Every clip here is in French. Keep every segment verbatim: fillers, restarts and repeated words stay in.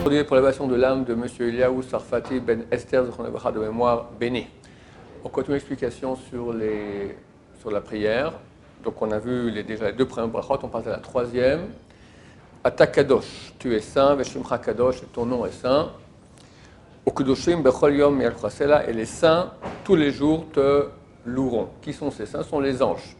ordonné pour l'élévation de l'âme de M. Eliaou Sarfati Ben Esther de mémoire béni. On continue l'explication sur, les, sur la prière. Donc on a vu les, déjà les deux premières brachot, on passe à la troisième. Ata Kadosh, tu es saint, Veshimcha Kadosh, ton nom est saint. Okudoshim Bechol Yom Yal Chasela, et les saints, tous les jours, te loueront. Qui sont ces saints? Ce sont les anges.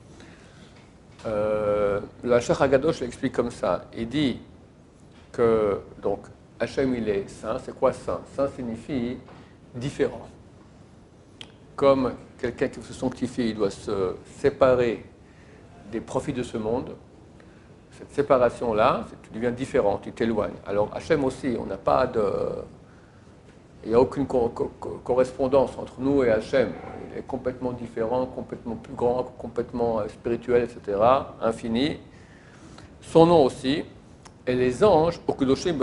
Euh, le Hachach Hagadosh l'explique comme ça. Il dit que, donc, Hachem, il est saint. C'est quoi saint? Saint signifie différent. Comme quelqu'un qui veut se sanctifier, il doit se séparer des profits de ce monde. Cette séparation-là, tu deviens différent, tu t'éloignes. Alors, Hachem aussi, on n'a pas de... Il n'y a aucune co- co- correspondance entre nous et Hachem. Il est complètement différent, complètement plus grand, complètement spirituel, et cetera, infini. Son nom aussi. Et les anges, on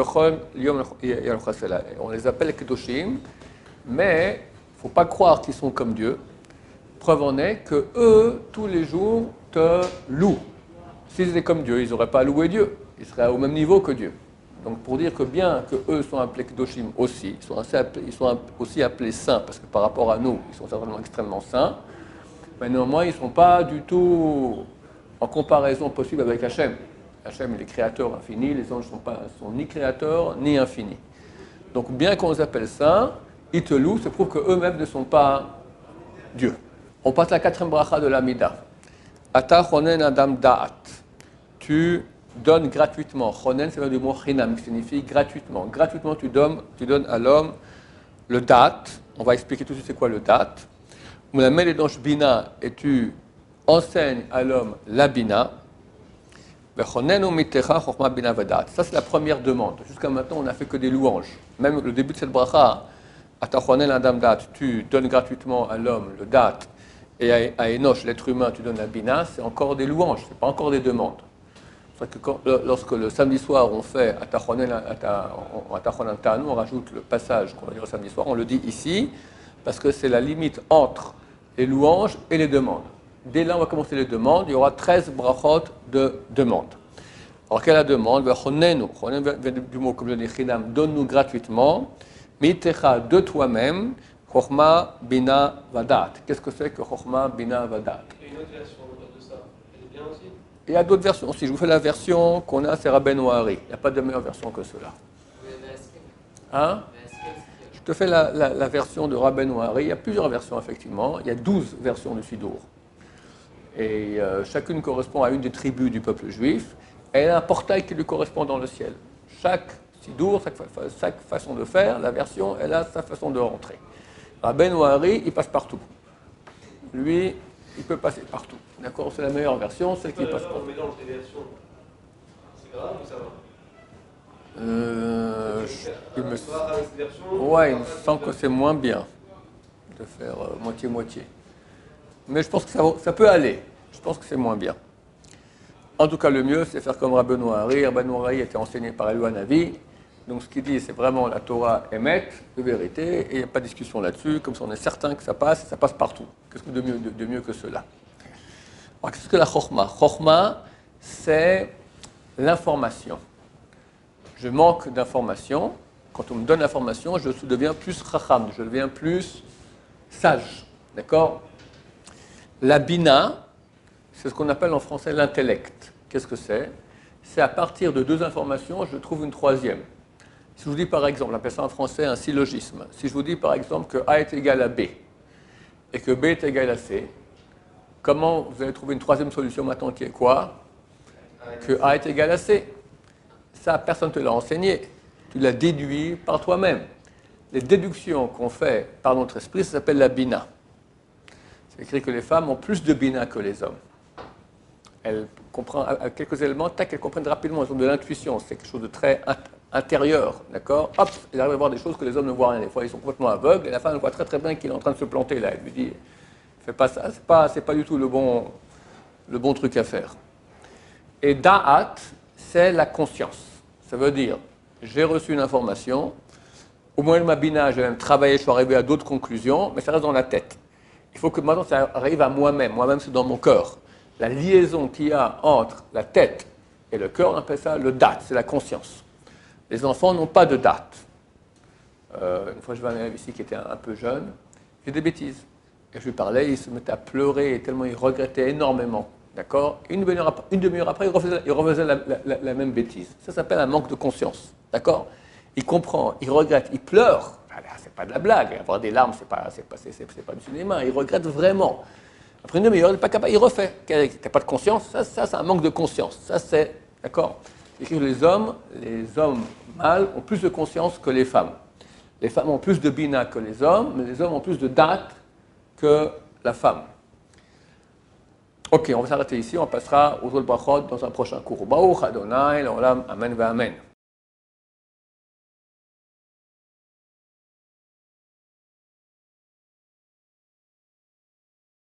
les appelle Kedoshim, mais il ne faut pas croire qu'ils sont comme Dieu. Preuve en est que eux, tous les jours, te louent. S'ils étaient comme Dieu, ils n'auraient pas loué Dieu. Ils seraient au même niveau que Dieu. Donc pour dire que bien qu'eux sont appelés Kedoshim aussi, ils sont, assez appelés, ils sont aussi appelés saints, parce que par rapport à nous, ils sont certainement extrêmement saints, mais néanmoins, ils ne sont pas du tout en comparaison possible avec Hachem. Hachem, il est créateur infini, les anges ne sont, pas, sont ni créateurs, ni infinis. Donc bien qu'on les appelle saints, ils te louent, ça prouve qu'eux-mêmes ne sont pas Dieu. On passe à la quatrième bracha de l'Amida. Ata chonen adam da'at. Tu donnes gratuitement. Chonen, c'est le mot chinam, qui signifie gratuitement. Gratuitement, tu donnes, tu donnes à l'homme le dat. On va expliquer tout de suite c'est quoi le dat. Moulamel et danche bina, et tu enseignes à l'homme la bina. Ça, c'est la première demande. Jusqu'à maintenant, on n'a fait que des louanges. Même le début de cette bracha, Ata chonen adam dat, tu donnes gratuitement à l'homme le dat, et à Enoch, l'être humain, tu donnes la bina, c'est encore des louanges, ce n'est pas encore des demandes. C'est que quand, lorsque le samedi soir on fait Atachonen Tanu, on rajoute le passage qu'on va dire le samedi soir, on le dit ici, parce que c'est la limite entre les louanges et les demandes. Dès là, on va commencer les demandes, il y aura treize brachot de demandes. Alors, quelle est la demande? Chonenu, chonen vient du mot, comme je dis, chinam, donne-nous gratuitement, mitecha, de toi-même, chochma, bina, vadat. Qu'est-ce que c'est que chochma, bina, vadat? Il y a une autre version de ça, elle est bien aussi? Il y a d'autres versions aussi. Je vous fais la version qu'on a, c'est Rabbeinu Hari. Il n'y a pas de meilleure version que cela. Hein? Je te fais la, la, la version de Rabbeinu Hari. Il y a plusieurs versions, effectivement. Il y a douze versions du Sidour. Et euh, chacune correspond à une des tribus du peuple juif. Et elle a un portail qui lui correspond dans le ciel. Chaque Sidour, chaque, chaque façon de faire, la version, elle a sa façon de rentrer. Rabbeinu Hari, il passe partout. Lui, il peut passer partout. D'accord? C'est la meilleure version, celle qui passe partout. On mélange des versions. C'est grave ou ça va? Euh, il me... version, Ouais, il me semble que c'est moins bien de faire euh, moitié-moitié. Mais je pense que ça, ça peut aller. Je pense que c'est moins bien. En tout cas, le mieux, c'est faire comme Rabbeinu Hari. Rabbeinu Hari était enseigné par Eliyahu Hanavi. Donc ce qu'il dit, c'est vraiment la Torah émet, de vérité, et il n'y a pas de discussion là-dessus. Comme ça, on est certain que ça passe, ça passe partout. Qu'est-ce que de mieux, de, de mieux que cela? Alors, qu'est-ce que la chokhma? Chokhma, c'est l'information. Je manque d'information. Quand on me donne l'information, je deviens plus chacham, je deviens plus sage. D'accord? La bina, c'est ce qu'on appelle en français l'intellect. Qu'est-ce que c'est? C'est à partir de deux informations, je trouve une troisième. Si je vous dis par exemple, on appelle ça en français un syllogisme. Si je vous dis par exemple que A est égal à B et que B est égal à C, comment vous allez trouver une troisième solution maintenant qui est quoi? Que A est égal à C. Ça, personne ne te l'a enseigné. Tu l'as déduit par toi-même. Les déductions qu'on fait par notre esprit, ça s'appelle la bina. C'est écrit que les femmes ont plus de bina que les hommes. Elles comprennent quelques éléments, tac, elles comprennent rapidement, elles ont de l'intuition, c'est quelque chose de très intérieur, d'accord? Hop, elles arrivent à voir des choses que les hommes ne voient rien. Des fois, ils sont complètement aveugles, et la femme voit très très bien qu'il est en train de se planter là. Elle lui dit, fais pas ça, c'est pas, c'est pas du tout le bon, le bon truc à faire. Et da'at, c'est la conscience. Ça veut dire, j'ai reçu une information, au moins de ma bina, j'ai même travaillé, je suis arrivé à d'autres conclusions, mais ça reste dans la tête. Il faut que maintenant ça arrive à moi-même. Moi-même, c'est dans mon cœur. La liaison qu'il y a entre la tête et le cœur, on appelle ça le dat, c'est la conscience. Les enfants n'ont pas de date. Euh, une fois, je vois un élève ici qui était un, un peu jeune, il fait des bêtises. Et je lui parlais, il se mettait à pleurer tellement il regrettait énormément. D'accord? Une demi-heure après, une demi-heure après, il refaisait, il refaisait la, la, la, la même bêtise. Ça s'appelle un manque de conscience. D'accord? Il comprend, il regrette, il pleure. C'est pas de la blague. Avoir des larmes, c'est pas, c'est pas, c'est, c'est pas du cinéma. Il regrette vraiment. Après une demi-heure, il n'est pas capable, il refait. Tu n'as pas de conscience? Ça, ça c'est un manque de conscience. Ça, c'est. D'accord? C'est que les hommes, les hommes mâles ont plus de conscience que les femmes. Les femmes ont plus de bina que les hommes, mais les hommes ont plus de date que la femme. Ok, on va s'arrêter ici, on passera aux autres brachot dans un prochain cours. Baruch Adonai, l'olam, amen, amen.